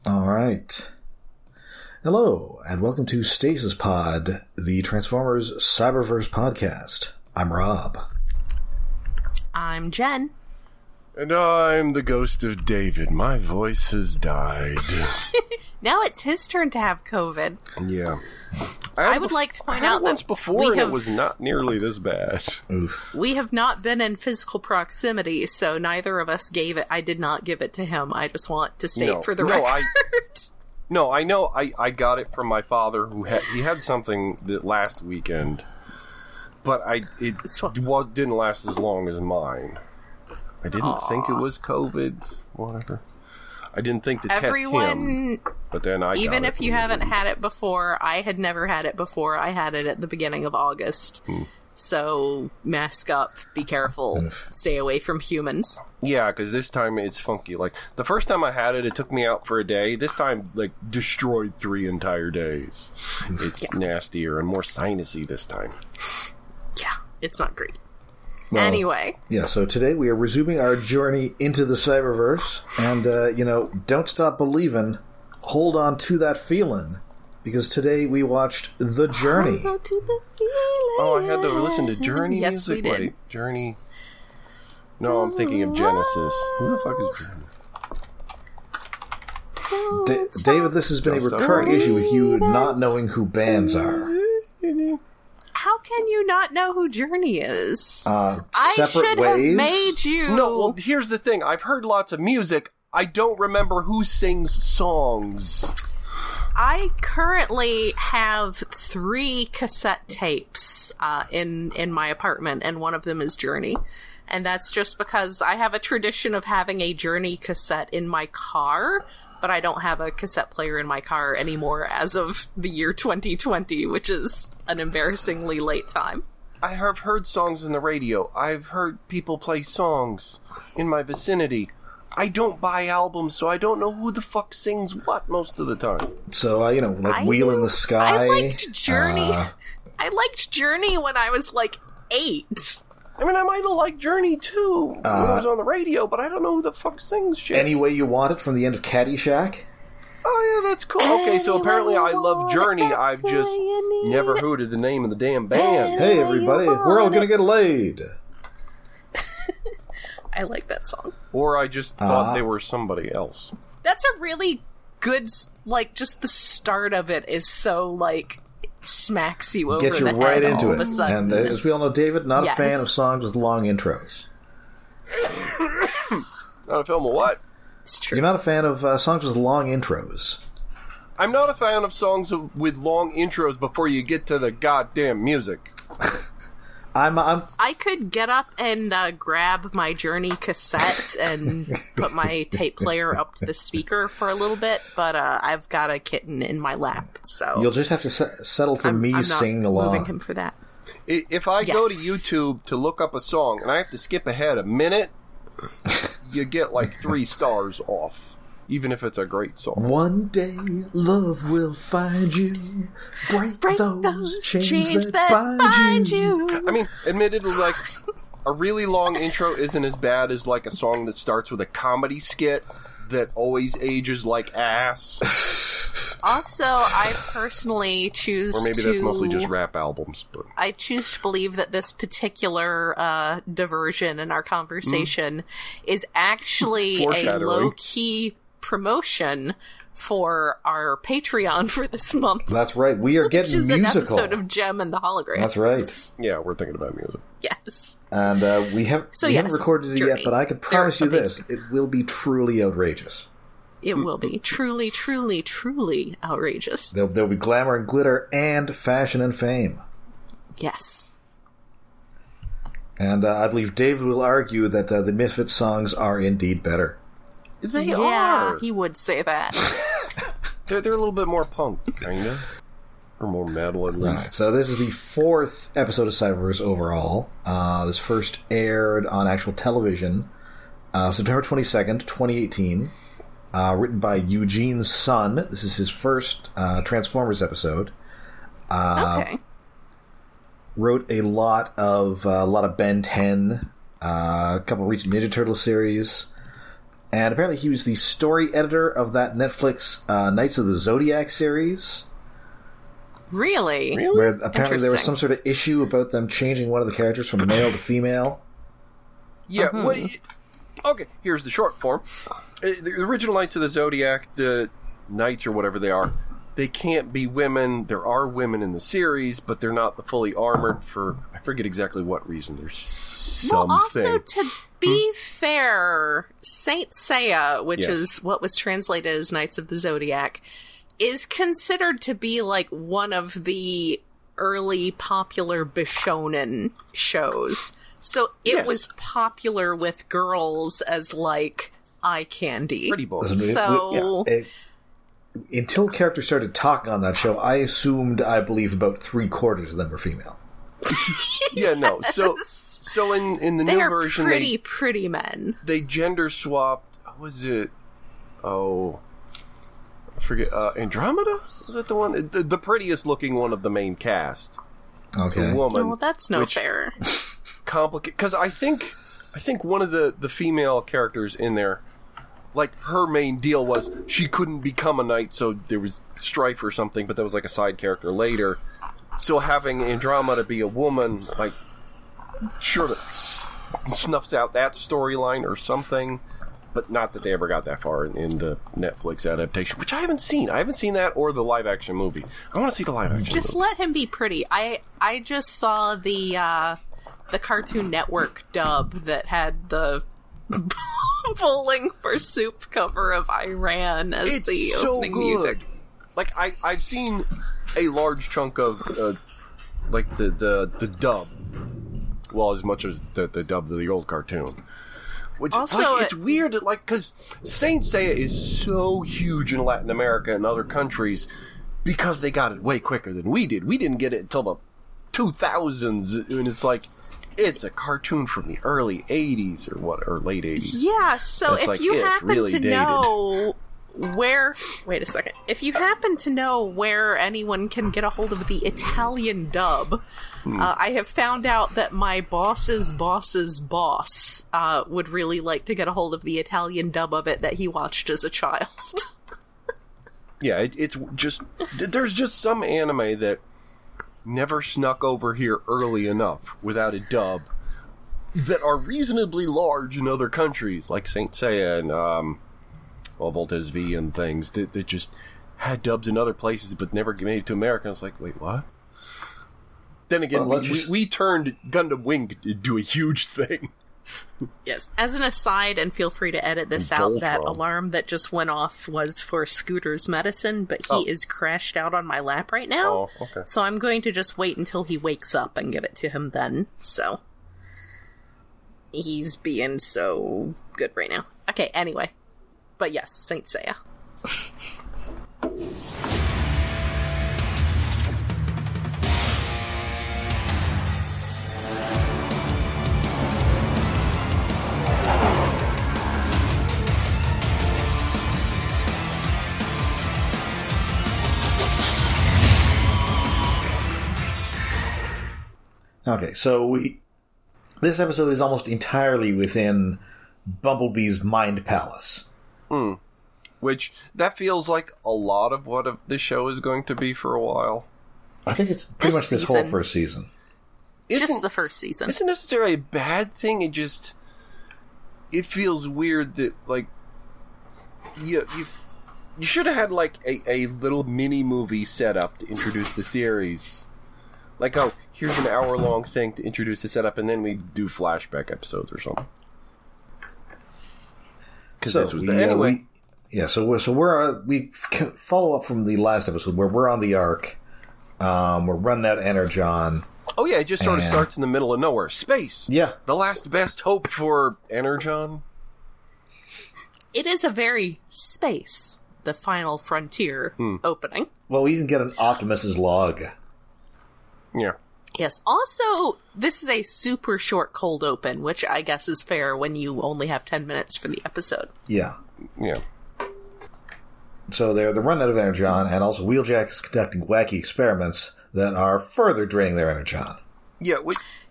All right. Hello, and welcome to Stasis Pod, the Transformers Cyberverse podcast. I'm Rob. I'm Jen. And I'm the ghost of David. My voice has died. Now it's his turn to have COVID. Yeah. I would like to point out once that before and it was not nearly this bad. Oof. We have not been in physical proximity, so neither of us gave it. I did not give it to him. I just want to state for the record. I know. I got it from my father, he had something that last weekend, but it didn't last as long as mine. I didn't think it was COVID. Whatever. I didn't think to test him, but then I even got if it. you haven't had it before, I had never had it before. I had it at the beginning of August. So mask up, be careful, stay away from humans. Yeah, because this time it's funky. Like, the first time I had it, it took me out for a day. This time, destroyed 3 entire days. It's nastier and more sinusy this time. Yeah, it's not great. Well, anyway. Yeah, so today we are resuming our journey into the Cyberverse, and, don't stop believing, hold on to that feeling, because today we watched The Journey. Hold on to the feeling. Oh, I had to listen to Journey yes, music? We did. Wait, Journey... No, I'm thinking of Genesis. Who the fuck is Journey? David, this has been a recurring issue with you not knowing who bands are. How can you not know who Journey is? Separate I should ways? have made you. No, well, here's the thing. I've heard lots of music. I don't remember who sings songs. I currently have 3 cassette tapes in my apartment, and one of them is Journey. And that's just because I have a tradition of having a Journey cassette in my car, but I don't have a cassette player in my car anymore as of the year 2020, which is an embarrassingly late time. I have heard songs on the radio. I've heard people play songs in my vicinity. I don't buy albums, so I don't know who the fuck sings what most of the time. So, Wheel in the Sky. I liked Journey. I liked Journey when I was 8. I mean, I might have liked Journey, too, when it was on the radio, but I don't know who the fuck sings shit. Any Way You Want It from the end of Caddyshack. Oh, yeah, that's cool. Okay, so apparently I love Journey. I've just never heard of the name of the damn band. Hey, everybody, we're all gonna get laid. I like that song. Or I just thought they were somebody else. That's a really good, just the start of it is so, smacks you over Get you the right head into all it. of a sudden. And as we all know, David, not Yes. a fan of songs with long intros. Not a film of what? It's true. You're not a fan of songs with long intros. I'm not a fan of songs with long intros before you get to the goddamn music. I could get up and grab my Journey cassette and put my tape player up to the speaker for a little bit, but I've got a kitten in my lap, so You'll just have to settle for me I'm not singing along. moving him for that. If I go to Yes. YouTube to look up a song and I have to skip ahead a minute, you get 3 stars off. Even if it's a great song. One day, love will find you. Break those chains that bind you. I mean, admittedly, a really long intro isn't as bad as a song that starts with a comedy skit that always ages like ass. Also, I personally choose Or maybe that's mostly just rap albums. But I choose to believe that this particular diversion in our conversation is actually a Foreshadowing. low-key promotion for our Patreon for this month. That's right. We are getting which is musical. an episode of Gem and the Holograms. That's right. yeah, we're thinking about music. Yes. And we haven't recorded it Journey. yet, but I can promise you this. Amazing. It will be truly outrageous. It will be truly, truly, truly outrageous. There'll be glamour and glitter and fashion and fame. Yes. And I believe David will argue that the Misfits songs are indeed better. They Yeah, are. he would say that. They're a little bit more punk, kind of. Or more metal, at least. Alright, so this is the 4th episode of Cyberverse overall. This first aired on actual television September 22nd, 2018. Written by Eugene Sun. This is his first Transformers episode. Okay. Wrote a lot of Ben 10, a couple recent Ninja Turtle series, And apparently he was the story editor of that Netflix Knights of the Zodiac series. Really? Where apparently there was some sort of issue about them changing one of the characters from male to female. Yeah, okay, here's the short form. The original Knights of the Zodiac, the Knights or whatever they are, they can't be women. There are women in the series, but they're not the fully armored for, I forget exactly what reason. There's something. Well, also, to be fair, Saint Seiya, which is what was translated as Knights of the Zodiac, is considered to be like one of the early popular Bishonen shows. So it was popular with girls as like eye candy. Pretty boys. So until characters started talking on that show, I assumed, I believe, about 3/4 of them were female. Yeah, no. So in the new version, pretty men. They gender swapped. What was it? Oh, I forget. Andromeda? Was that the one? The prettiest looking one of the main cast. Okay. The woman. Oh, well, that's no fair. Complicated, because I think one of the female characters in there, like, her main deal was she couldn't become a knight, so there was strife or something, but that was like a side character later. So having Andromeda be a woman, like, sure snuffs out that storyline or something, but not that they ever got that far in the Netflix adaptation, which I haven't seen. I haven't seen that or the live action movie. I want to see the live action Just movie. let him be pretty. I just saw the Cartoon Network dub that had the Bowling for Soup cover of Iran as the opening music. Like, I've seen a large chunk of like the dub, well, as much as the dub of the old cartoon. Which, also, like, it's weird, like, because Saint Seiya is so huge in Latin America and other countries because they got it way quicker than we did. We didn't get it until the 2000s, and it's like, it's a cartoon from the early 80s or late 80s. Yeah, so it's if like, you happen really to dated. know where... Wait a second. If you happen to know where anyone can get a hold of the Italian dub, I have found out that my boss's boss's boss would really like to get a hold of the Italian dub of it that he watched as a child. Yeah, it's just... There's just some anime that never snuck over here early enough without a dub that are reasonably large in other countries, like Saint Seiya and Voltes V and things that just had dubs in other places but never made it to America. I was like, wait, what? Then again, we turned Gundam Wing into a huge thing. Yes. As an aside, and feel free to edit this out, that alarm that just went off was for Scooter's medicine, but he is crashed out on my lap right now. Oh, okay. So I'm going to just wait until he wakes up and give it to him then. So he's being so good right now. Okay, anyway. But yes, Saint Seiya. Okay, so this episode is almost entirely within Bumblebee's mind palace. Which, that feels like a lot of what this show is going to be for a while. I think it's pretty much this whole first season. Just the first season. Isn't necessarily a bad thing, it feels weird that, like, you should have had, like, a little mini-movie set up to introduce the series. Like, oh, here's an hour-long thing to introduce the setup, and then we do flashback episodes or something. Anyway. We follow up from the last episode where we're on the Ark. We're running out Energon. Oh yeah, it just sort of starts in the middle of nowhere. Space. Yeah. The last best hope for Energon. It is a very space, the final frontier opening. Well, we even get an Optimus's log. Yeah. Yes. Also, this is a super short cold open, which I guess is fair when you only have 10 minutes for the episode. Yeah. Yeah. So they're running out of Energon, and also Wheeljack is conducting wacky experiments that are further draining their Energon. Yeah,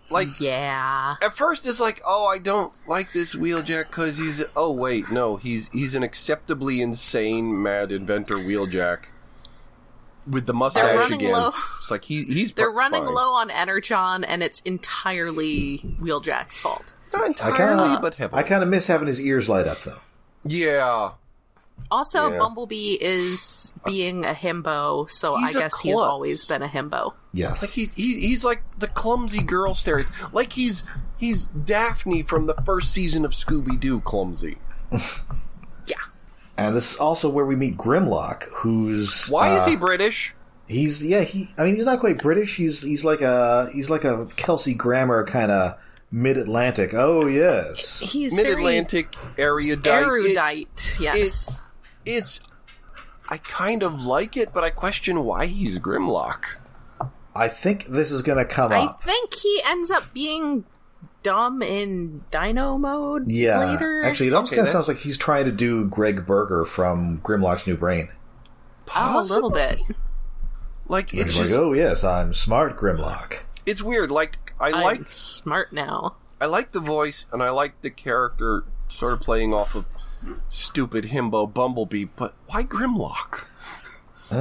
Like, yeah. At first, it's like, oh, I don't like this Wheeljack because he's. Oh wait, no, he's an acceptably insane mad inventor Wheeljack with the mustache again. Low. It's like he's. They're running fine. low on Energon, and it's entirely Wheeljack's fault. Not entirely, but heavily. I kind of miss having his ears light up, though. Yeah. Also, Yeah. Bumblebee is being a himbo, so He's I a guess he has klutz. always been a himbo. Yes. Like he's like the clumsy girl stereotype. Like he's Daphne from the first season of Scooby-Doo clumsy. Yeah. And this is also where we meet Grimlock, who's Why is he British? he's not quite British. He's like a Kelsey Grammer kind of mid-Atlantic. Oh yes. He's Mid-Atlantic erudite. very erudite, yes. It's I kind of like it, but I question why he's Grimlock. I think this is going to come I up. think he ends up being dumb in Dino mode Yeah. later. Actually, it almost Okay, kind of sounds that's- like he's trying to do Greg Berger from Grimlock's New Brain. Oh, a little bit. Like it's He's just like, oh yes, I'm smart Grimlock. it's weird. Like I'm smart now. I like the voice and I like the character sort of playing off of stupid himbo Bumblebee, but why Grimlock? I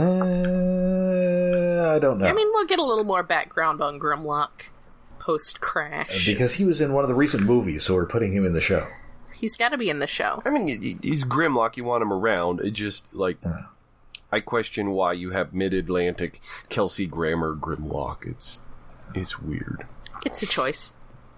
don't know. I mean, we'll get a little more background on Grimlock post-crash. Because he was in one of the recent movies, so we're putting him in the show. He's got to be in the show. I mean, he's Grimlock. You want him around. It just like I question why you have Mid-Atlantic Kelsey Grammer Grimlock. It's weird. It's a choice.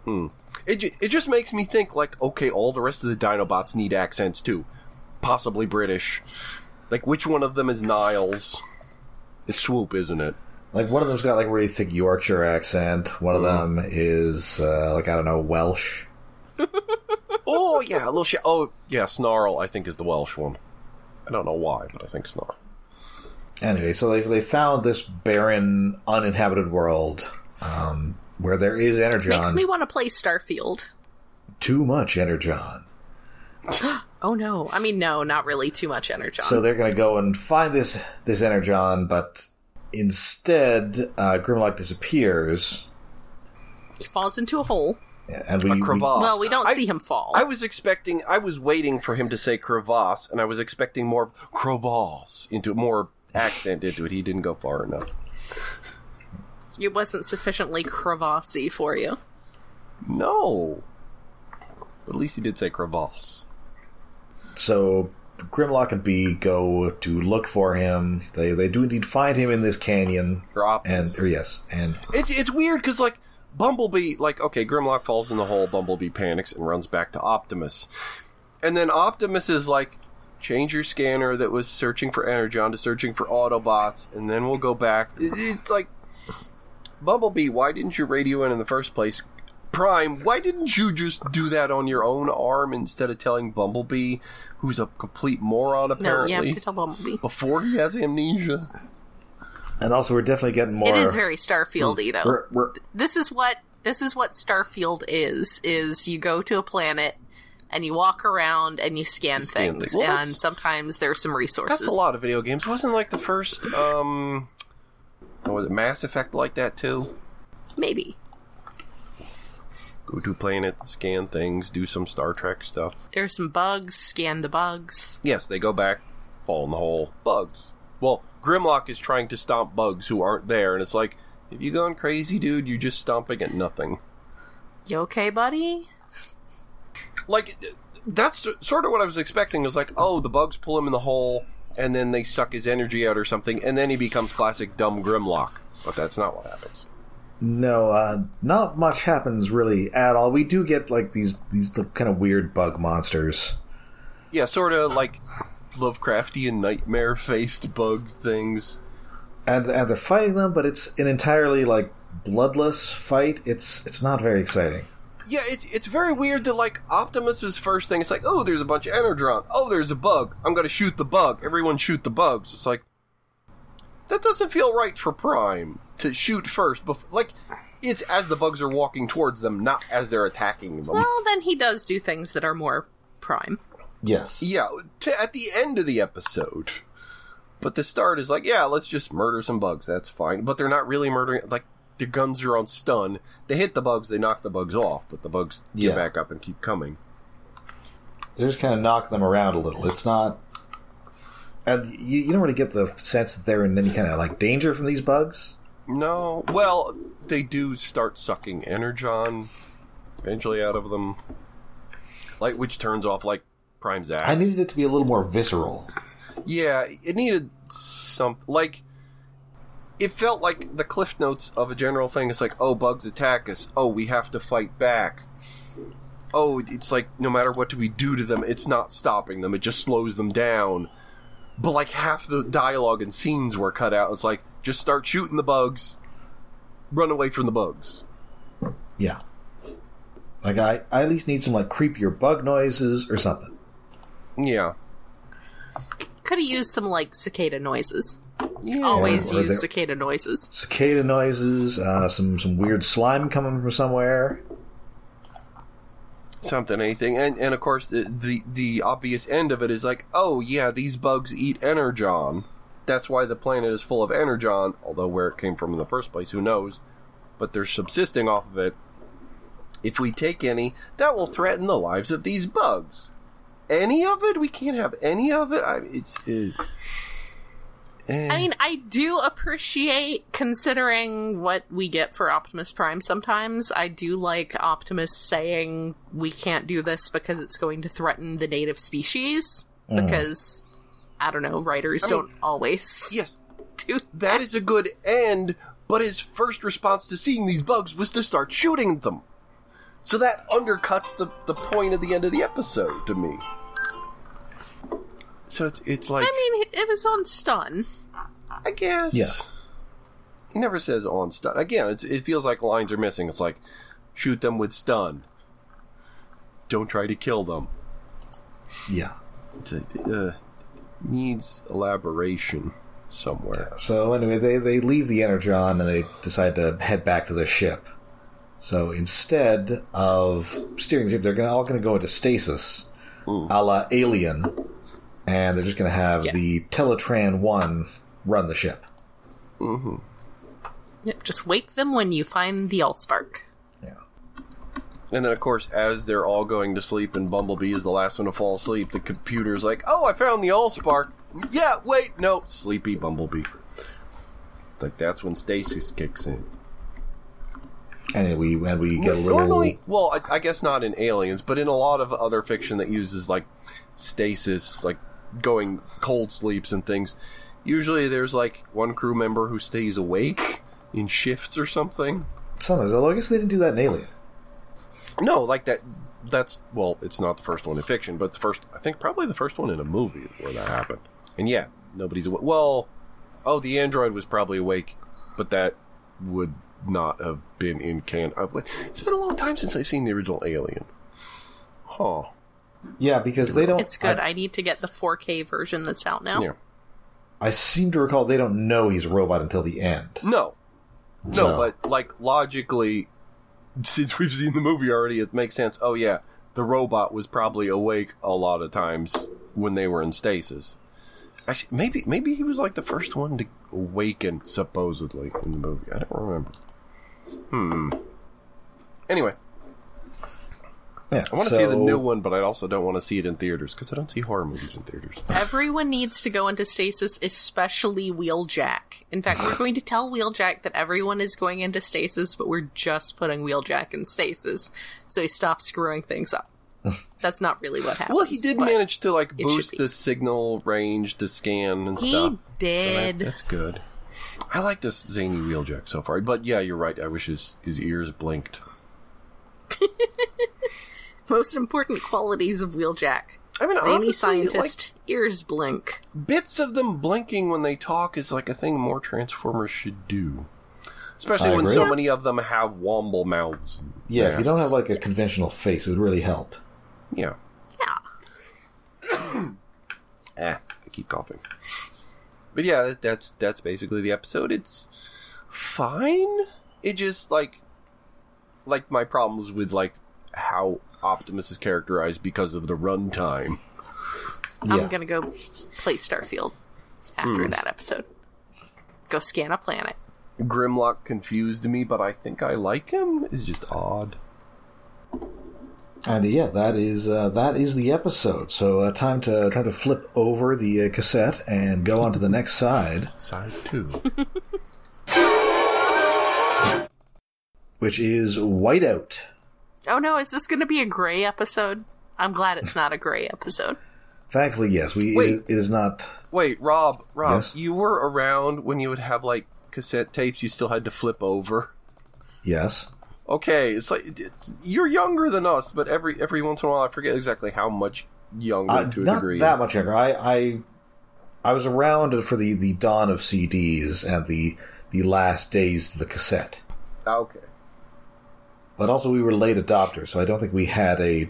It just makes me think like, okay, all the rest of the Dinobots need accents too, possibly British. Like, which one of them is Niles? It's Swoop, isn't it? Like, one of them's got, like, a really thick Yorkshire accent. One of them is, like, I don't know, Welsh. Oh yeah, a little shit. Oh yeah, Snarl. I think is the Welsh one. I don't know why, but I think Snarl. Anyway, so they found this barren, uninhabited world, where there is Energon. Makes me want to play Starfield. Too much Energon. Oh no. I mean, no, not really too much Energon. So they're going to go and find this Energon, but instead, Grimlock disappears. He falls into a hole. And A crevasse. Well, we don't see him fall. I was waiting for him to say crevasse, and I was expecting more crevasse more accent into it. He didn't go far enough. It wasn't sufficiently crevassey for you. No. But at least he did say crevasse. So Grimlock and Bee go to look for him. They do indeed find him in this canyon. And It's weird because like Bumblebee, like okay, Grimlock falls in the hole. Bumblebee panics and runs back to Optimus, and then Optimus is like, change your scanner that was searching for Energon to searching for Autobots, and then we'll go back. It's like, Bumblebee, why didn't you radio in the first place? Prime, why didn't you just do that on your own arm instead of telling Bumblebee, who's a complete moron apparently, No, yeah, tell Bumblebee. before he has amnesia? And also, we're definitely getting more. It is very Starfield-y, though. We're This is what Starfield is you go to a planet and you walk around and you scan things, Well, and sometimes there's some resources. That's a lot of video games. Wasn't like the first was it Mass Effect like that too? Maybe. Go to a planet, scan things, do some Star Trek stuff. There's some bugs, scan the bugs. Yes, they go back, fall in the hole. Bugs. Well, Grimlock is trying to stomp bugs who aren't there, and it's like, have you gone crazy, dude? You're just stomping at nothing. You okay, buddy? Like, that's sort of what I was expecting. It was like, oh, the bugs pull him in the hole, and then they suck his energy out or something, and then he becomes classic dumb Grimlock. But that's not what happens. No, not much happens really at all. We do get like these kind of weird bug monsters. Yeah, sort of like Lovecraftian nightmare-faced bug things. And they're fighting them, but it's an entirely like bloodless fight. It's not very exciting. Yeah, it's very weird that, like, Optimus's first thing, it's like, oh, there's a bunch of Energon. Oh, there's a bug. I'm gonna shoot the bug. Everyone shoot the bugs. It's like, that doesn't feel right for Prime to shoot first. Like, it's as the bugs are walking towards them, not as they're attacking them. Well, then he does do things that are more Prime. Yes. Yeah, at the end of the episode. But the start is like, yeah, let's just murder some bugs. That's fine. But they're not really murdering. Like, their guns are on stun. They hit the bugs, they knock the bugs off, but the bugs get back up and keep coming. They just kind of knock them around a little. It's not... And you don't really get the sense that they're in any kind of, like, danger from these bugs? No. Well, they do start sucking energon eventually out of them. Like, which turns off, like, Prime's axe. I needed it to be a little more visceral. Yeah, it needed some... Like, it felt like the Cliff Notes of a general thing. It's like, oh, bugs attack us. Oh, we have to fight back. Oh, it's like, no matter what do we do to them, it's not stopping them. It just slows them down. But, like, half the dialogue and scenes were cut out. It's like, just start shooting the bugs. Run away from the bugs. Yeah. Like, I at least need some, like, creepier bug noises or something. Yeah. Could have used some, like, cicada noises. Yeah. Always use cicada noises. Cicada noises, some weird slime coming from somewhere. Something, anything. And of course, the obvious end of it is like, oh, yeah, these bugs eat energon. That's why the planet is full of energon, although where it came from in the first place, who knows. But they're subsisting off of it. If we take any, that will threaten the lives of these bugs. Any of it? We can't have any of it? I mean, I do appreciate, considering what we get for Optimus Prime sometimes, I do like Optimus saying we can't do this because it's going to threaten the native species, because, I don't know, writers don't always do that. That is a good end, but his first response to seeing these bugs was to start shooting them. So that undercuts the point of the end of the episode to me. So it's like... I mean, it was on stun. I guess. Yeah. He never says on stun. Again, it feels like lines are missing. It's like, shoot them with stun. Don't try to kill them. Yeah. It needs elaboration somewhere. Yeah. So anyway, they leave the Energon and they decide to head back to the ship. So instead of steering the ship, they're all going to go into stasis, a la Alien. And they're just going to have the Teletran 1 run the ship. Mm-hmm. Yep, just wake them when you find the Allspark. Yeah. And then, of course, as they're all going to sleep and Bumblebee is the last one to fall asleep, the computer's like, oh, I found the Allspark. Yeah, wait, no. Sleepy Bumblebee. Like, that's when stasis kicks in. And we get a little... Normally, well, I guess not in Aliens, but in a lot of other fiction that uses, like, stasis, like, going cold sleeps and things, usually there's like one crew member who stays awake in shifts or something. Sometimes, although I guess they didn't do that in Alien. No, like that's, well, it's not the first one in fiction, but I think probably the first one in a movie where that happened. And yeah, nobody's awake. Well, the android was probably awake, but that would not have been in canon. It's been a long time since I've seen the original Alien. Huh. Yeah, because they don't... It's good. I need to get the 4K version that's out now. Yeah. I seem to recall they don't know he's a robot until the end. No, but, like, logically, since we've seen the movie already, it makes sense. Oh, yeah, the robot was probably awake a lot of times when they were in stasis. Actually, maybe he was, like, the first one to awaken, supposedly, in the movie. I don't remember. Anyway. Yeah, I want to see the new one, but I also don't want to see it in theaters, because I don't see horror movies in theaters. Everyone needs to go into stasis, especially Wheeljack. In fact, we're going to tell Wheeljack that everyone is going into stasis, but we're just putting Wheeljack in stasis, so he stops screwing things up. That's not really what happens. Well, he did manage to, like, boost the signal range to scan and stuff. He did. So that's good. I like this zany Wheeljack so far, but yeah, you're right. I wish his ears blinked. Most important qualities of Wheeljack. I mean, zany honestly, scientist, like, ears blink. Bits of them blinking when they talk is like a thing more Transformers should do. Especially when so many of them have womble mouths. Yeah, if you don't have like a conventional face, it would really help. Yeah. Yeah. I keep coughing. But yeah, that's basically the episode. It's fine. It just, like my problems with, like, how Optimus is characterized because of the runtime. Yeah. I'm gonna go play Starfield after that episode. Go scan a planet. Grimlock confused me, but I think I like him, is just odd. And yeah, that is the episode. So time to flip over the cassette and go on to the next side. Side 2. Which is Whiteout. Oh no, is this going to be a gray episode? I'm glad it's not a gray episode. Thankfully, yes. It is not... Wait, Rob, Yes? you were around when you would have, like, cassette tapes you still had to flip over? Yes. Okay, it's like, you're younger than us, but every once in a while I forget exactly how much younger to a degree. Not that much younger. I was around for the dawn of CDs and the last days of the cassette. Okay. But also we were late adopters, so I don't think we had a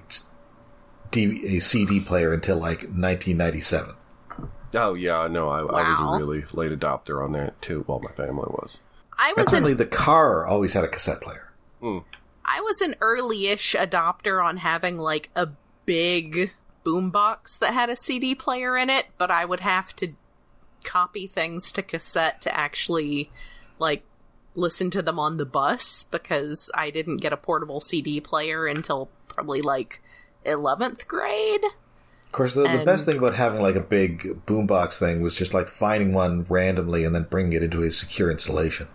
CD player until like 1997. Oh yeah, no, I was Wow. a really late adopter on that too. Well, my family was. Certainly the car always had a cassette player. I was an early-ish adopter on having like a big boombox that had a CD player in it, but I would have to copy things to cassette to actually like listen to them on the bus because I didn't get a portable CD player until probably like 11th grade. Of course, the best thing about having like a big boombox thing was just like finding one randomly and then bringing it into a secure installation.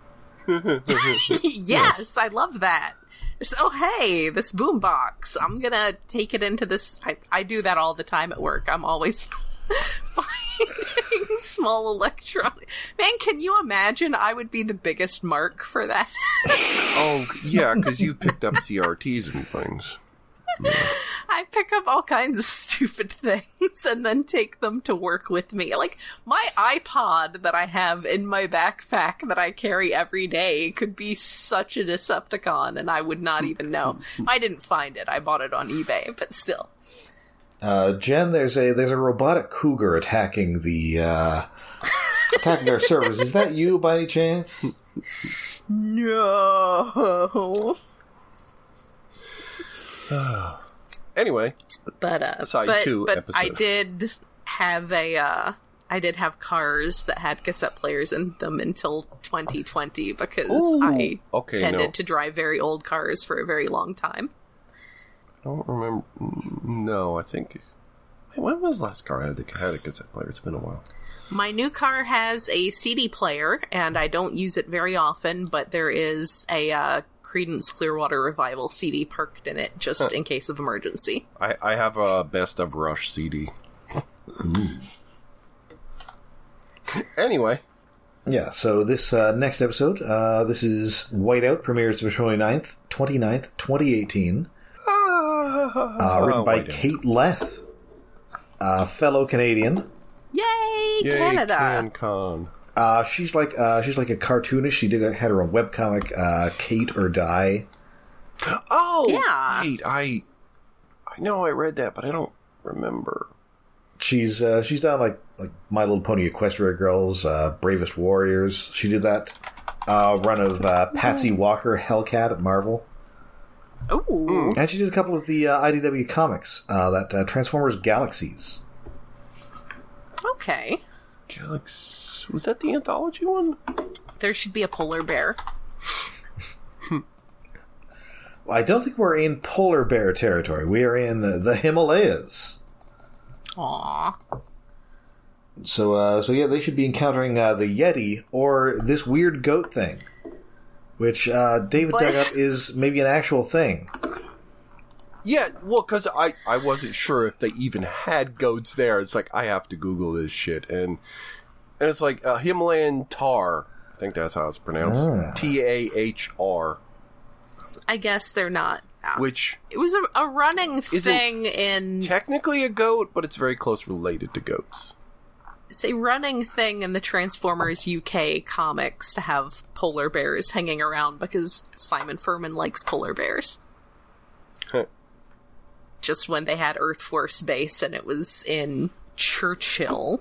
Yes, I love that. So, hey, this boombox, I'm gonna take it into this... I do that all the time at work. I'm always finding small electronic... Man, can you imagine? I would be the biggest mark for that. Oh yeah, because you picked up CRTs and things. I pick up all kinds of stupid things and then take them to work with me. Like, my iPod that I have in my backpack that I carry every day could be such a Decepticon, and I would not even know. I didn't find it. I bought it on eBay, but still. Jen, there's a robotic cougar attacking attacking our servers. Is that you by any chance? No. Anyway, But Side 2 episode. I did have cars that had cassette players in them until 2020 because I tended to drive very old cars for a very long time. I don't remember. No, I think. When was the last car I had a cassette player? It's been a while. My new car has a CD player, and I don't use it very often, but there is a Creedence Clearwater Revival CD parked in it, just in case of emergency. I have a Best of Rush CD. Anyway. Yeah, so this next episode, this is Whiteout, premieres September 29th, 2018. Written by Kate Leth, fellow Canadian. Yay, Canada! CanCon. She's like a cartoonist. She had her own webcomic, Kate or Die. Oh, yeah. Wait, I know I read that, but I don't remember. She's done like My Little Pony Equestria Girls, Bravest Warriors. She did that run of Patsy Walker Hellcat at Marvel. Ooh. And she did a couple of the IDW comics, that Transformers Galaxies. Okay. Was that the anthology one? There should be a polar bear. I don't think we're in polar bear territory. We are in the Himalayas. Aww. So yeah, they should be encountering the Yeti or this weird goat thing, which David dug up is maybe an actual thing. Yeah, well, because I wasn't sure if they even had goats there. It's like, I have to Google this shit. And it's like Himalayan tar. I think that's how it's pronounced. Tahr. I guess they're not. Which... It was a running thing in... technically a goat, but it's very close related to goats. It's a running thing in the Transformers UK comics to have polar bears hanging around because Simon Furman likes polar bears. Huh. Just when they had Earth Force Base and it was in Churchill.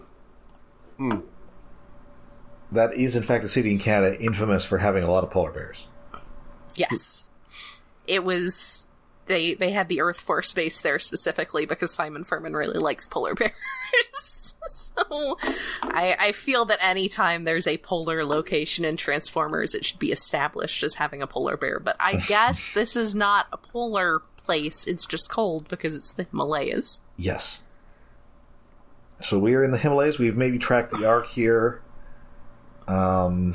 That is, in fact, a city in Canada infamous for having a lot of polar bears. Yes. It was... They had the Earth Force Base there specifically because Simon Furman really likes polar bears. So I feel that anytime there's a polar location in Transformers, it should be established as having a polar bear. But I guess this is not a polar place. It's just cold because it's the Himalayas. Yes. So we are in the Himalayas. We've maybe tracked the arc here. And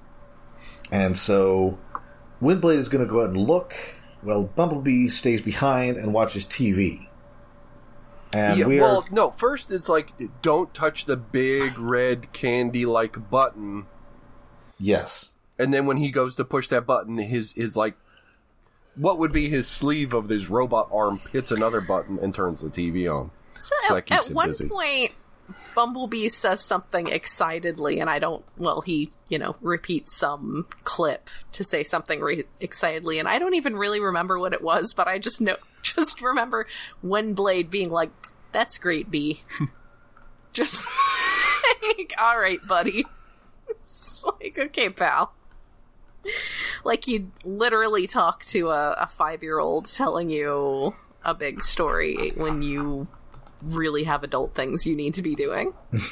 so Windblade is going to go out and look, while Bumblebee stays behind and watches TV. And no, first it's like, don't touch the big red candy-like button. Yes. And then when he goes to push that button, his like, what would be his sleeve of his robot arm hits another button and turns the TV on. So that keeps at it one busy. point, Bumblebee says something excitedly, and he, repeats some clip to say something excitedly, and I don't even really remember what it was, but I just remember Windblade being like, "That's great, B." Just like, all right, buddy. It's like, okay, pal. Like you'd literally talk to a 5-year-old telling you a big story when you really have adult things you need to be doing.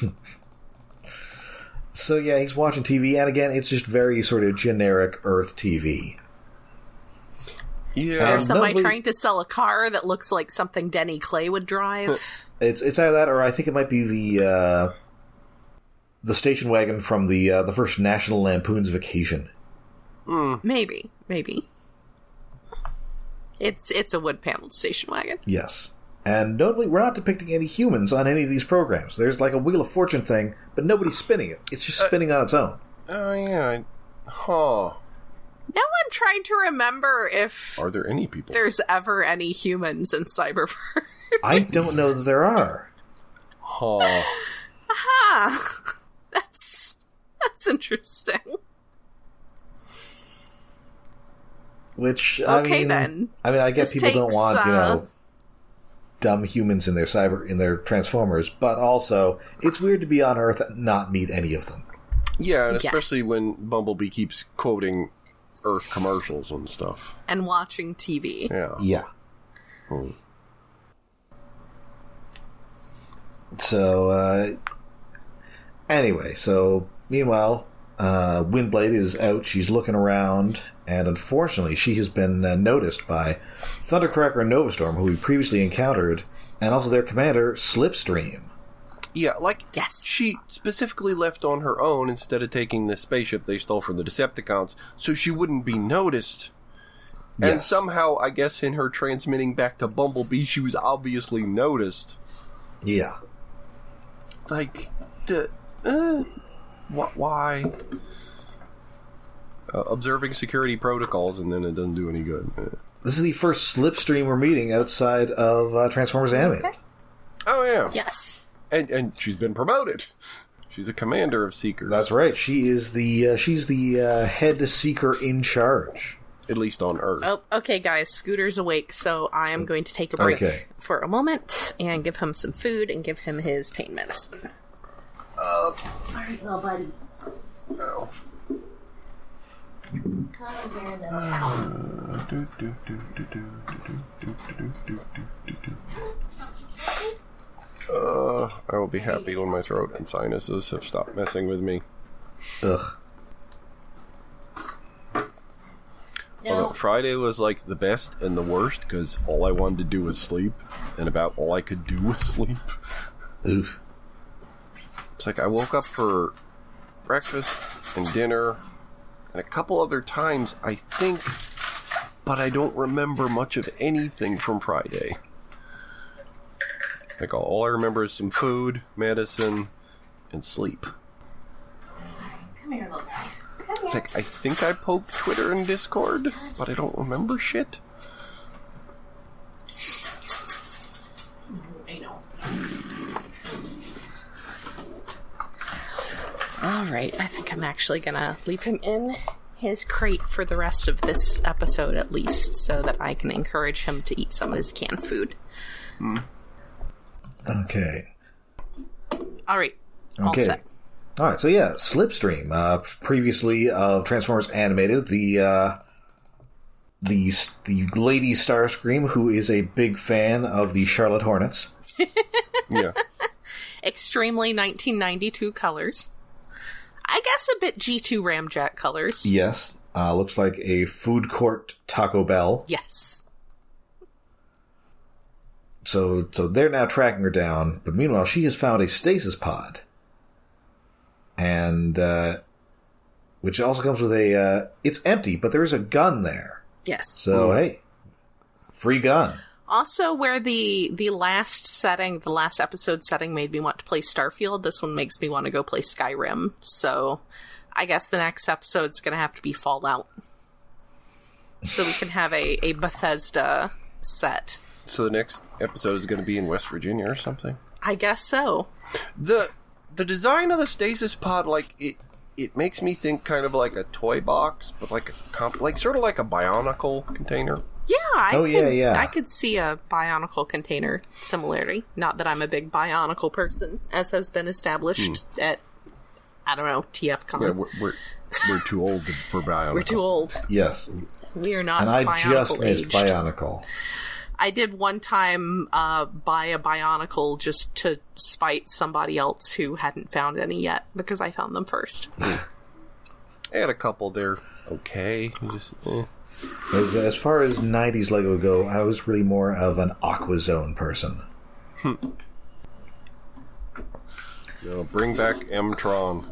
So yeah, he's watching TV, and again, it's just very sort of generic Earth TV. Yeah. There's somebody trying to sell a car that looks like something Denny Clay would drive. It's either that, or I think it might be the station wagon from the first National Lampoon's Vacation. Maybe. It's a wood-paneled station wagon. Yes. And notably, we're not depicting any humans on any of these programs. There's like a Wheel of Fortune thing, but nobody's spinning it. It's just spinning on its own. Oh, yeah. Now I'm trying to remember if Are there any people? there's ever any humans in Cyberverse. I don't know that there are. That's interesting. Which, Okay, then. I guess This people don't takes, want, dumb humans in their Transformers, but also, it's weird to be on Earth and not meet any of them. Yeah, and especially Yes. when Bumblebee keeps quoting Earth commercials and stuff. And watching TV. Yeah. Yeah. Hmm. So, anyway, meanwhile, Windblade is out, she's looking around, and unfortunately she has been noticed by Thundercracker and Novastorm, who we previously encountered, and also their commander, Slipstream. Yeah, Yes. she specifically left on her own instead of taking the spaceship they stole from the Decepticons, so she wouldn't be noticed. And Yes. somehow, I guess in her transmitting back to Bumblebee, she was obviously noticed. Yeah. Like, why? Observing security protocols, and then it doesn't do any good. This is the first Slipstream we're meeting outside of Transformers Animated. Oh, yeah. Yes. And she's been promoted. She's a commander of Seekers. That's right. She is she's the head Seeker in charge. At least on Earth. Oh, okay, guys. Scooter's awake, so I am going to take a break for a moment and give him some food and give him his pain medicine. Oh. Alright, little buddy. Oh. I will be happy when my throat and sinuses have stopped messing with me. Ugh. Although Friday was like the best and the worst because all I wanted to do was sleep, and about all I could do was sleep. Oof. It's like I woke up for breakfast and dinner and a couple other times, I think, but I don't remember much of anything from Friday. Like all I remember is some food, medicine, and sleep. Come here, little guy. It's like I think I poked Twitter and Discord, but I don't remember shit. I know. Alright, I think I'm actually gonna leave him in his crate for the rest of this episode at least, so that I can encourage him to eat some of his canned food. Okay. Alright, all set. Alright, so yeah, Slipstream, previously of Transformers Animated, the Lady Starscream, who is a big fan of the Charlotte Hornets. Yeah. Extremely 1992 colors. I guess a bit G2 Ramjet colors. Yes. Looks like a food court Taco Bell. Yes. So they're now tracking her down, but meanwhile she has found a stasis pod. And, which also comes with it's empty, but there is a gun there. Yes. So, hey, free gun. Also, where the last episode setting made me want to play Starfield, this one makes me want to go play Skyrim. So, I guess the next episode's going to have to be Fallout. So we can have a Bethesda set. So the next episode is going to be in West Virginia or something? I guess so. The design of the stasis pod, like, it makes me think kind of like a toy box, but like sort of like a Bionicle container. Yeah, I could see a Bionicle container similarity. Not that I'm a big Bionicle person, as has been established at, I don't know, TFCon. Yeah, we're too old for Bionicle. We're too old. Yes. We are not and I Bionicle just missed aged. Bionicle. I did one time buy a Bionicle just to spite somebody else who hadn't found any yet, because I found them first. I had a couple. They're okay. As far as 90s Lego go, I was really more of an AquaZone person. Bring back M-Tron.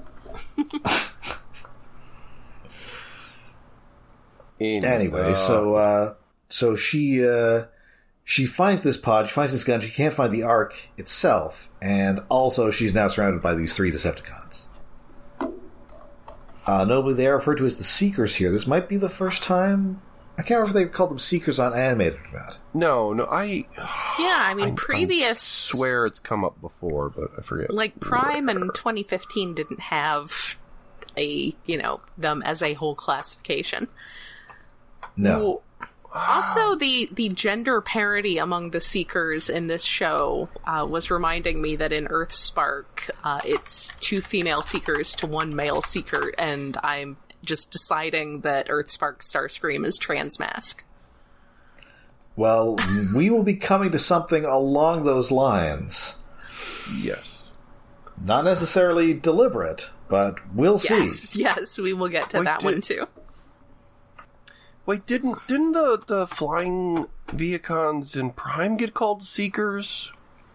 Anyway, so she finds this pod, she finds this gun, she can't find the Ark itself, and also she's now surrounded by these 3 Decepticons. Notably, they are referred to as the Seekers here. This might be the first time. I can't remember if they called them Seekers on Animated or not. No, previous... I swear it's come up before, but I forget. Like, Prime in 2015 didn't have them as a whole classification. No. Well, also, the gender parity among the Seekers in this show was reminding me that in Earthspark, it's 2 female Seekers to 1 male Seeker, and I'm just deciding that Earthspark Starscream is Transmask. Well, we will be coming to something along those lines. Yes. Not necessarily deliberate, but we'll see. Yes, we will get to that one too. Wait, didn't the flying Viacons in Prime get called Seekers?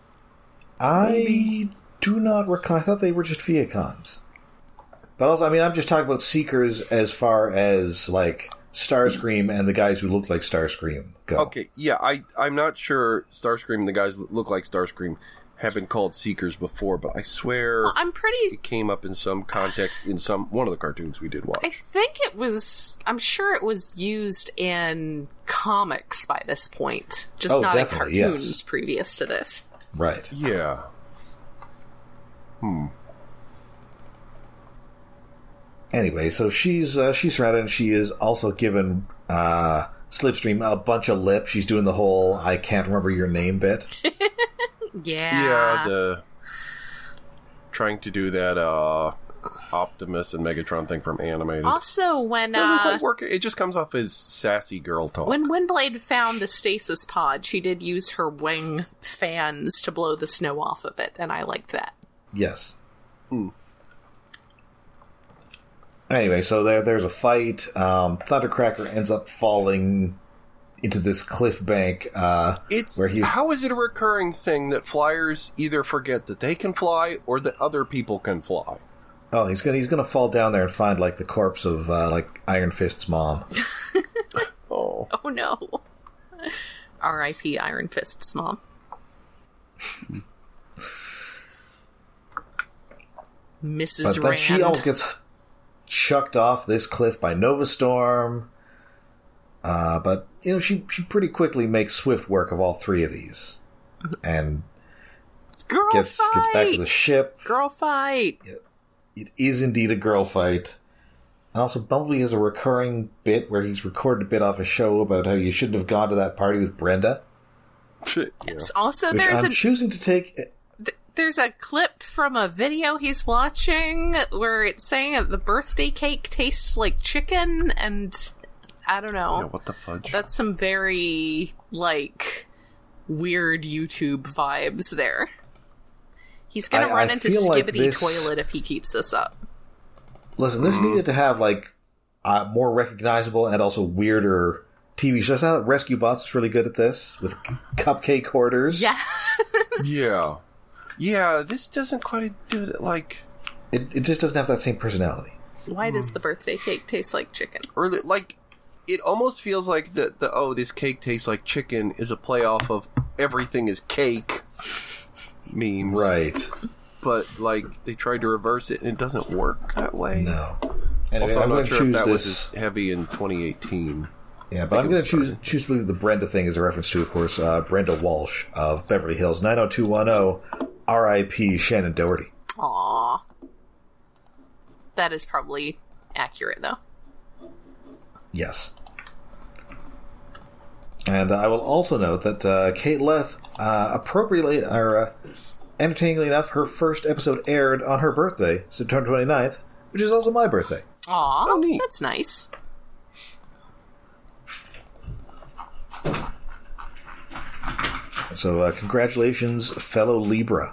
I do not recall. I thought they were just Viacons. But also, I'm just talking about Seekers as far as, like, Starscream and the guys who look like Starscream go. Okay, yeah, I'm not sure Starscream and the guys that look like Starscream have been called Seekers before, but I swear it came up in some context in one of the cartoons we did watch. I think I'm sure it was used in comics by this point, just not in cartoons previous to this. Right. Yeah. Anyway, so she's surrounded, and she is also given Slipstream a bunch of lip. She's doing the whole "I can't remember your name" bit. Yeah, trying to do that Optimus and Megatron thing from Animated. Also, when doesn't quite work, it just comes off as sassy girl talk. When Windblade found the stasis pod, she did use her wing fans to blow the snow off of it, and I liked that. Yes. Anyway, so there's a fight. Thundercracker ends up falling into this cliff bank. How is it a recurring thing that flyers either forget that they can fly or that other people can fly? Oh, he's gonna fall down there and find like the corpse of like Iron Fist's mom. Oh no! R.I.P. Iron Fist's mom. Mrs. But Rand. she almost gets chucked off this cliff by Nova Storm. But she pretty quickly makes swift work of all 3 of these, and gets back to the ship. Girl fight. It is indeed a girl fight. And also, Bumblebee has a recurring bit where he's recorded a bit off a show about how you shouldn't have gone to that party with Brenda. Yes. Also, choosing to take. There's a clip from a video he's watching where it's saying that the birthday cake tastes like chicken, and I don't know. Yeah, what the fudge? That's some very, weird YouTube vibes there. He's going to run into feel like Skibbity this... Toilet if he keeps this up. Listen, this needed to have, like, more recognizable and also weirder TV shows. Now, Rescue Bots is really good at this, with cupcake hoarders. Yeah. Yeah. Yeah, this doesn't quite do that, like... It just doesn't have that same personality. Why does the birthday cake taste like chicken? Or, like, it almost feels like this cake tastes like chicken is a play off of everything is cake memes. Right. But, like, they tried to reverse it and it doesn't work that way. No. Anyway, Also, I'm going not to sure if choose that this... was as heavy in 2018. Yeah, but I'm going to choose to believe the Brenda thing is a reference to, of course, Brenda Walsh of Beverly Hills 90210, R.I.P. Shannon Doherty. Aww. That is probably accurate, though. Yes. And I will also note that Kate Leth, appropriately, or entertainingly enough, her first episode aired on her birthday, September 29th, which is also my birthday. Aw, oh, neat. That's nice. So, congratulations, fellow Libra.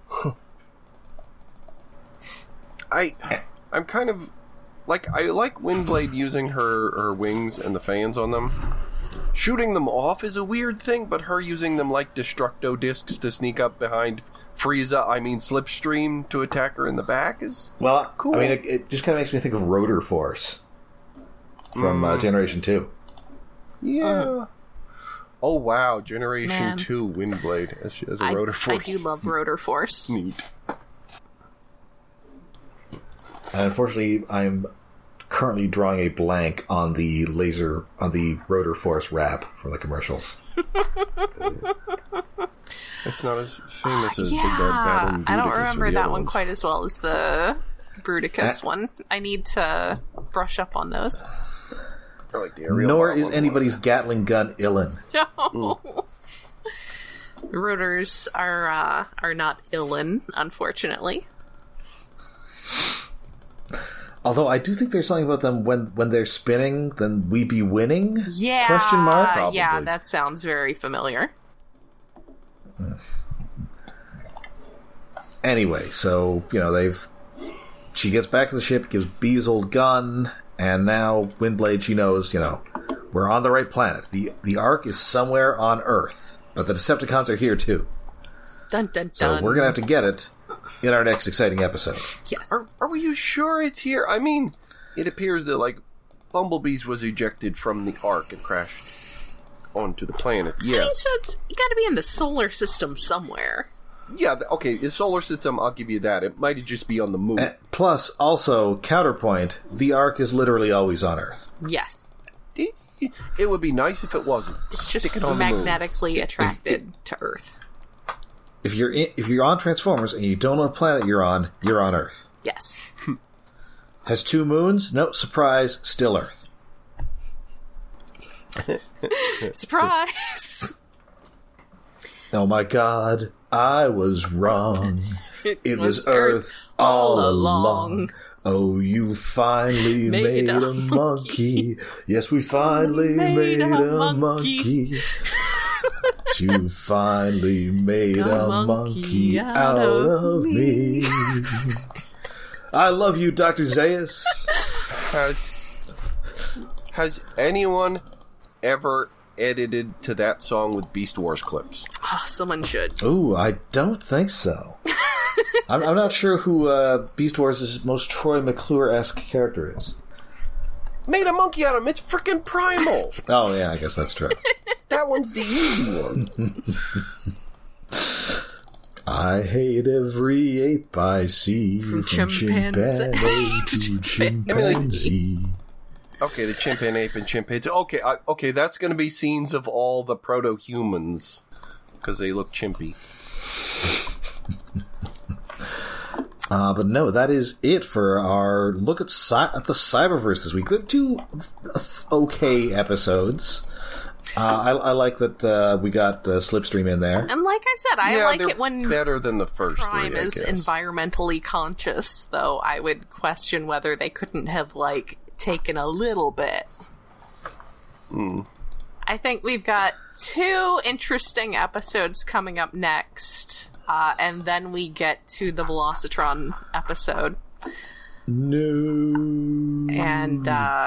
I'm kind of... I like Windblade using her wings and the fans on them. Shooting them off is a weird thing, but her using them like Destructo discs to sneak up behind Slipstream to attack her in the back is cool. I mean, it just kind of makes me think of Rotor Force from Generation 2. Yeah. Oh, wow. Generation 2 Windblade as a Rotor Force. I do love Rotor Force. Neat. And unfortunately, I'm currently drawing a blank on the Rotor Force rap from the commercials. It's not as famous as Big Dog Battle and Bruticus. I don't remember that one ones. quite as well as the Bruticus one. I need to brush up on those. Like Nor is anybody's Gatling gun illin. No. Rotors are not illin, unfortunately. Although I do think there's something about them when they're spinning, then we be winning? Yeah. Question mark? Probably. Yeah, that sounds very familiar. Anyway, so, she gets back to the ship, gives Bee's old gun, and now Windblade, she knows, we're on the right planet. The Ark is somewhere on Earth, but the Decepticons are here too. Dun dun dun. So we're going to have to get it in our next exciting episode. Yes. Are you sure it's here? I mean, it appears that, Bumblebees was ejected from the Ark and crashed onto the planet. Yes. I mean, so it's got to be in the solar system somewhere. Yeah, okay, the solar system, I'll give you that. It might just be on the moon. Plus, also, counterpoint, the Ark is literally always on Earth. Yes. It would be nice if it wasn't. It's just on magnetically attracted to Earth. If you're on Transformers and you don't know what planet you're on Earth. Yes. Has 2 moons? No, surprise, still Earth. Surprise! Oh my god, I was wrong. It was Earth all along. Oh, you finally made a monkey. Yes, we finally made a monkey. You finally made a monkey out of me. I love you, Dr. Zaius. Has anyone ever edited to that song with Beast Wars clips? Oh, someone should. Ooh, I don't think so. I'm not sure who Beast Wars' most Troy McClure-esque character is. Made a monkey out of him. It's freaking Primal. Oh, yeah, I guess that's true. That one's the easy one. I hate every ape I see, from chimpanzee to chimpanzee. Okay, the chimpan, ape, and chimpanzee. Okay, that's going to be scenes of all the proto-humans, because they look chimpy. But no, that is it for our look at the Cyberverse this week. They're 2 okay episodes. I like that we got Slipstream in there. And like I said, I like it when better than the first Prime 3, I is guess. environmentally conscious, though I would question whether they couldn't have, taken a little bit. I think we've got 2 interesting episodes coming up next. and then we get to the Velocitron episode. No. And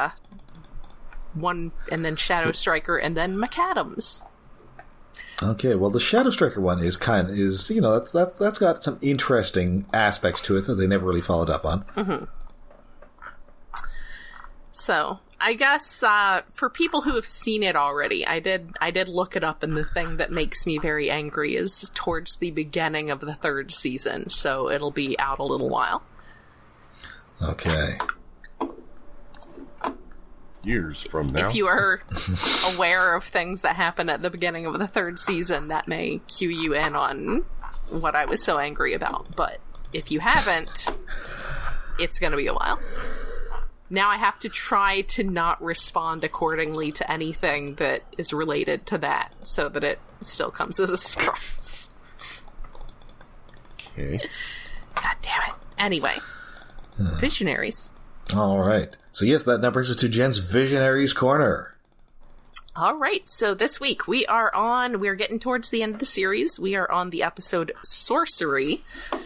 then Shadow Striker, and then McAdams. Okay, well, the Shadow Striker one is you know, that's got some interesting aspects to it that they never really followed up on. Mm-hmm. So, I guess for people who have seen it already, I did look it up, and the thing that makes me very angry is towards the beginning of the third season, so it'll be out a little while. Okay. Years from now. If you are aware of things that happen at the beginning of the third season, that may cue you in on what I was so angry about. But if you haven't, it's going to be a while. Now I have to try to not respond accordingly to anything that is related to that, so that it still comes as a surprise. Okay. God damn it. Anyway. Visionaries. All right. So yes, that now brings us to Jen's Visionaries Corner. All right. So this week we're getting towards the end of the series. We are on the episode Sorcery.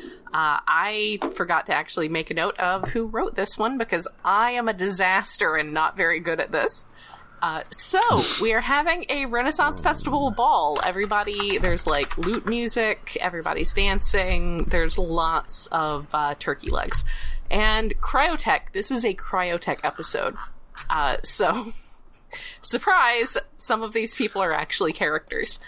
I forgot to actually make a note of who wrote this one because I am a disaster and not very good at this. So we are having a Renaissance Festival ball. There's like lute music, everybody's dancing, there's lots of turkey legs. And Cryotech, this is a Cryotech episode. So, surprise, some of these people are actually characters.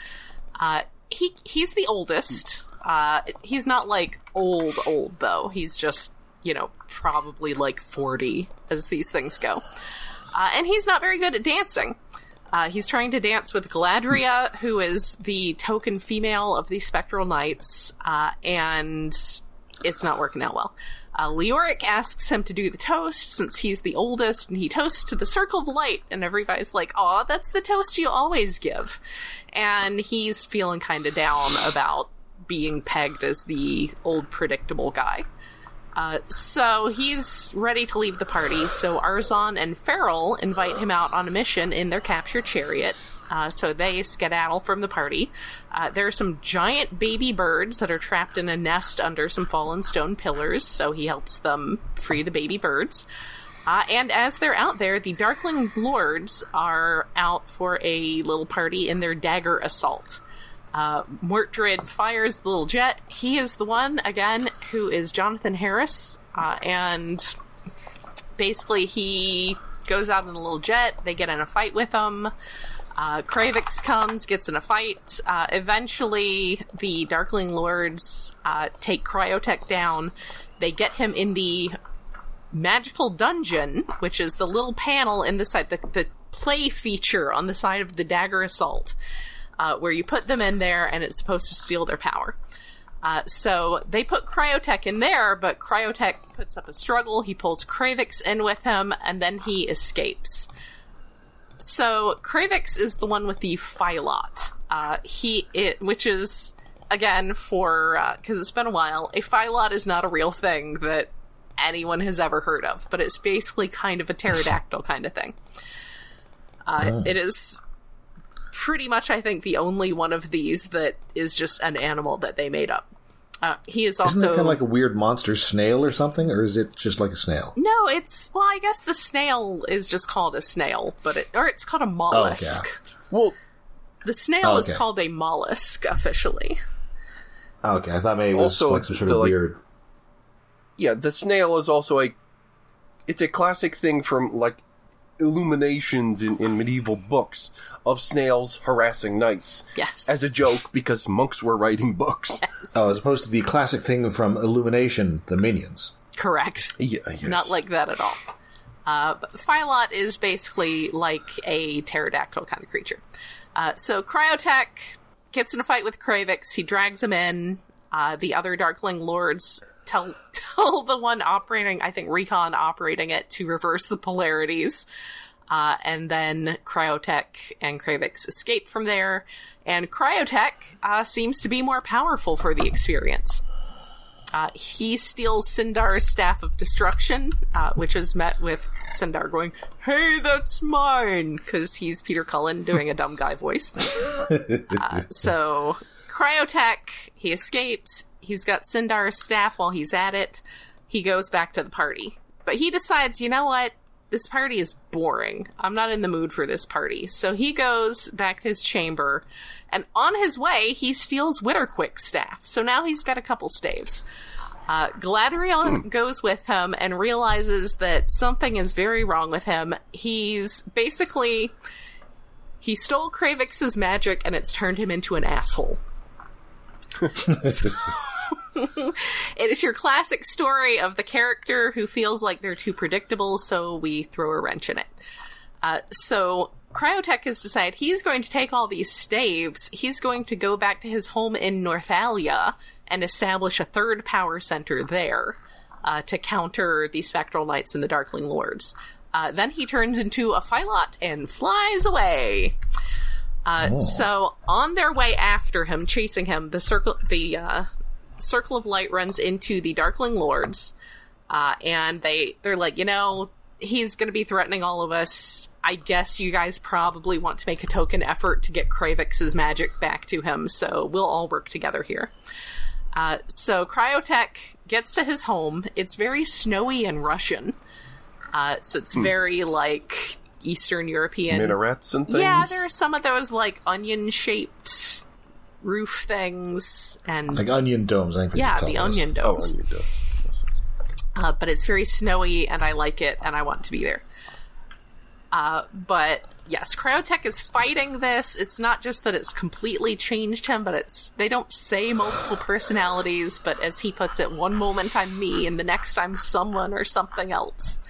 He's the oldest. He's not like old, though. He's just, you know, probably like 40 as these things go. And he's not very good at dancing. He's trying to dance with Galadria, who is the token female of the Spectral Knights, and it's not working out well. Leoric asks him to do the toast since he's the oldest, and he toasts to the Circle of Light, and everybody's like, aw, that's the toast you always give. And he's feeling kind of down about being pegged as the old predictable guy. So he's ready to leave the party, so Arzon and Farrell invite him out on a mission in their captured chariot. So they skedaddle from the party. There are some giant baby birds that are trapped in a nest under some fallen stone pillars, so he helps them free the baby birds. And as they're out there, the Darkling Lords are out for a little party in their dagger assault. Mordred fires the little jet. He is the one, again, who is Jonathan Harris, and basically he goes out in a little jet. They get in a fight with him. Kravix comes, gets in a fight. Eventually, the Darkling Lords take Cryotech down. They get him in the magical dungeon, which is the little panel in the side, the play feature on the side of the dagger assault, where you put them in there and it's supposed to steal their power. So they put Cryotech in there, but Cryotech puts up a struggle. He pulls Kravix in with him, and then he escapes. So Kravix is the one with the Phylot. Which is, again, because it's been a while, a Phylot is not a real thing that anyone has ever heard of, but it's basically kind of a pterodactyl kind of thing. It is pretty much, I think, the only one of these that is just an animal that they made up. He is also... Isn't it kind of like a weird monster snail or something, or is it just like a snail? No, I guess the snail is just called a snail, or it's called a mollusk. Oh, okay. Well, the snail is called a mollusk, officially. Okay, I thought maybe it was like some sort of weird... Yeah, the snail is also it's a classic thing from, like, illuminations in medieval books of snails harassing knights. Yes. As a joke, because monks were writing books. Yes. Oh, as opposed to the classic thing from Illumination, the Minions. Correct. Yeah, yes. Not like that at all. But Phylot is basically like a pterodactyl kind of creature. So Cryotech gets in a fight with Kravix. He drags him in. The other Darkling Lords tell the one operating, I think Recon operating it, to reverse the polarities. And then Cryotech and Kravix escape from there. And Cryotech seems to be more powerful for the experience. He steals Sindar's Staff of Destruction, which is met with Sindar going, "Hey, that's mine!" because he's Peter Cullen doing a dumb guy voice. So Cryotech, he escapes. He's got Sindar's staff while he's at it. He goes back to the party. But he decides, you know what? This party is boring. I'm not in the mood for this party. So he goes back to his chamber, and on his way, he steals Witterquick's staff. So now he's got a couple staves. Galadriel goes with him and realizes that something is very wrong with him. He's basically... He stole Kravix's magic, and it's turned him into an asshole. It is your classic story of the character who feels like they're too predictable, so we throw a wrench in it. So Cryotech has decided he's going to take all these staves, he's going to go back to his home in Northalia and establish a third power center there to counter the Spectral Knights and the Darkling Lords. Then he turns into a Phylot and flies away. So on their way after him, chasing him, the Circle of Light runs into the Darkling Lords, and they're like, you know, he's going to be threatening all of us. I guess you guys probably want to make a token effort to get Kravix's magic back to him, so we'll all work together here. So Cryotech gets to his home. It's very snowy and Russian. So it's very, like, Eastern European. Minarets and things? Yeah, there are some of those, like, onion-shaped roof things. And like onion domes, I think. Yeah, the onion domes. Oh, onion dome. But it's very snowy, and I like it, and I want to be there. But, yes, Cryotech is fighting this. It's not just that it's completely changed him, but they don't say multiple personalities, but as he puts it, one moment I'm me, and the next I'm someone or something else.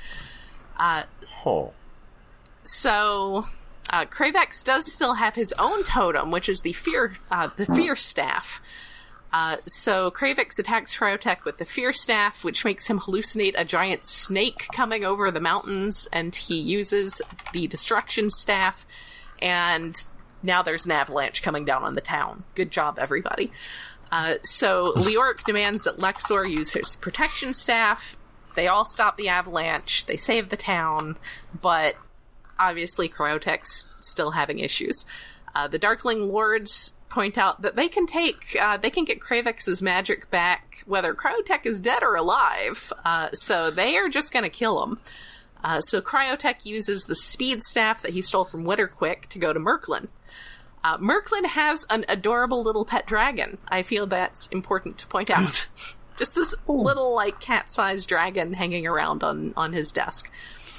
So, Kravex does still have his own totem, which is the Fear Staff. So Kravex attacks Cryotech with the Fear Staff, which makes him hallucinate a giant snake coming over the mountains, and he uses the Destruction Staff, and now there's an avalanche coming down on the town. Good job, everybody. So Leoric demands that Lexor use his Protection Staff. They all stop the avalanche, they save the town, but obviously Cryotech's still having issues. The Darkling Lords point out that they can get Kravix's magic back whether Cryotech is dead or alive, so they are just gonna kill him. So Cryotech uses the Speed Staff that he stole from Witterquick to go to Merklin. Merklin has an adorable little pet dragon. I feel that's important to point out. Just this little, like, cat-sized dragon hanging around on his desk.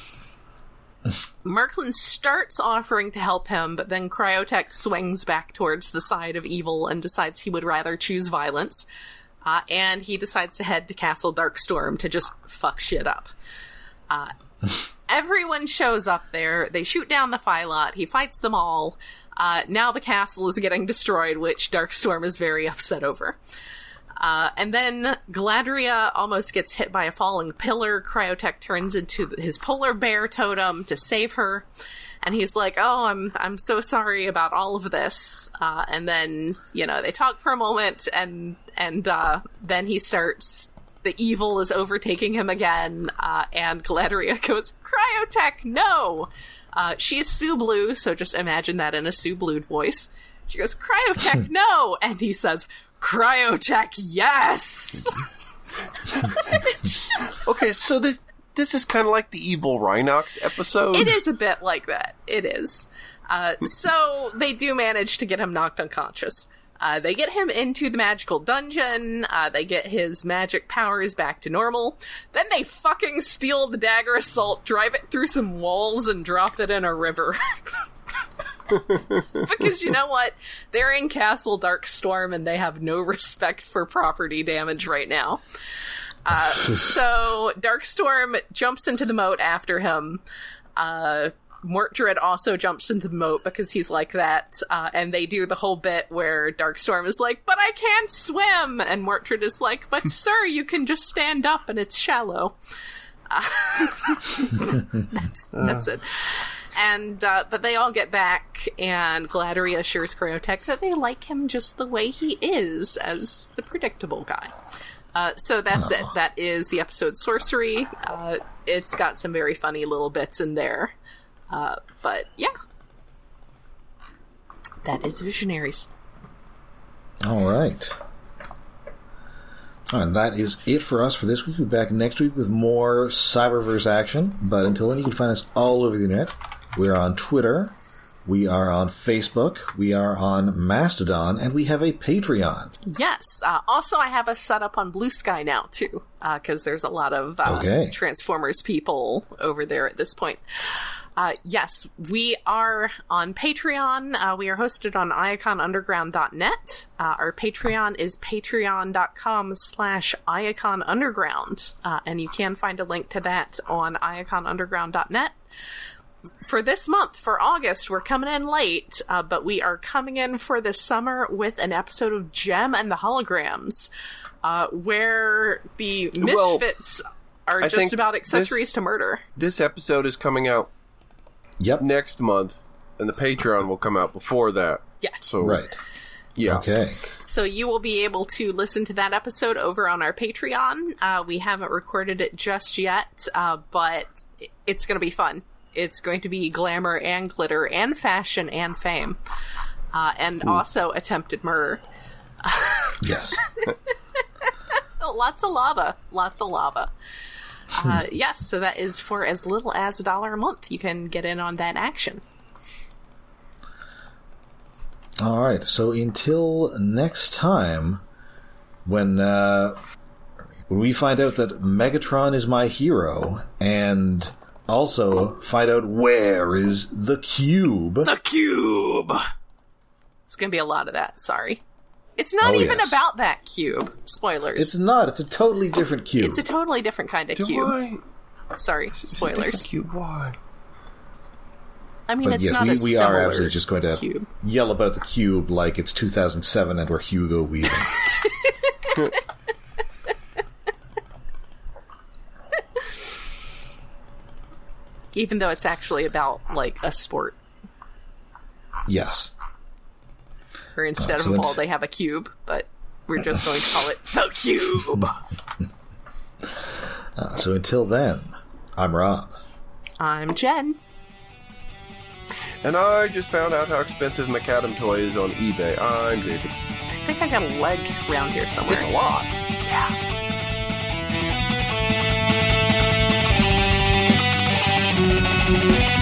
Merklin starts offering to help him, but then Cryotech swings back towards the side of evil and decides he would rather choose violence. And he decides to head to Castle Darkstorm to just fuck shit up. Everyone shows up there. They shoot down the Phylot. He fights them all. Now the castle is getting destroyed, which Darkstorm is very upset over. And then Galadriel almost gets hit by a falling pillar. Cryotech turns into his polar bear totem to save her. And he's like, oh, I'm so sorry about all of this. And then, you know, they talk for a moment, and then he starts... The evil is overtaking him again, and Galadriel goes, Cryotech, no! She is Sublue, so just imagine that in a Sublued voice. She goes, Cryotech, no! And he says, Cryotech, yes! Okay, so this is kind of like the evil Rhinox episode. It is a bit like that. It is. So they do manage to get him knocked unconscious. They get him into the magical dungeon, they get his magic powers back to normal, then they fucking steal the Dagger Assault, drive it through some walls, and drop it in a river. Because you know what? They're in Castle Darkstorm and they have no respect for property damage right now. So Darkstorm jumps into the moat after him. Mortdred also jumps into the moat because he's like that, and they do the whole bit where Darkstorm is like, but I can't swim! And Mortdred is like, but sir, you can just stand up and it's shallow. That's it. And, but they all get back, and Galadriel assures Cryotech that they like him just the way he is, as the predictable guy. So that's it. That is the episode Sorcery. It's got some very funny little bits in there. But, yeah. That is Visionaries. All right. And that is it for us for this week. We'll be back next week with more Cyberverse action. But until then, you can find us all over the internet. We're on Twitter. We are on Facebook. We are on Mastodon. And we have a Patreon. Yes. Also, I have us set up on Blue Sky now, too. Because there's a lot of Transformers people over there at this point. Yes, we are on Patreon. We are hosted on iaconunderground.net. Our Patreon is patreon.com/iaconunderground. And you can find a link to that on iaconunderground.net. For this month, for August, we're coming in late, but we are coming in for the summer with an episode of Gem and the Holograms, where the Misfits are just about accessories to murder. This episode is coming out next month, and the Patreon will come out before that. Yes. So, right. Yeah. Okay. So you will be able to listen to that episode over on our Patreon. We haven't recorded it just yet, but it's going to be fun. It's going to be glamour and glitter and fashion and fame. And also attempted murder. Yes. Lots of lava. Lots of lava. Yes, so that is for as little as $1 a month. You can get in on that action. All right, so until next time, when we find out that Megatron is my hero, and also find out where is the cube. The cube! There's going to be a lot of that, sorry. It's not even about that cube. Spoilers. It's not. It's a totally different cube. It's a totally different kind of cube. Sorry, spoilers. Cube. Why? I mean, it's not a we are similar absolutely just going to cube. Yell about the cube like it's 2007 and we're Hugo Weaving. Even though it's actually about, like, a sport. Yes. Or instead of a ball, they have a cube, but we're just going to call it the cube. So until then, I'm Rob. I'm Jen. And I just found out how expensive Macadam toy is on eBay. I'm David. I think I got a leg around here somewhere. It's a lot. Yeah.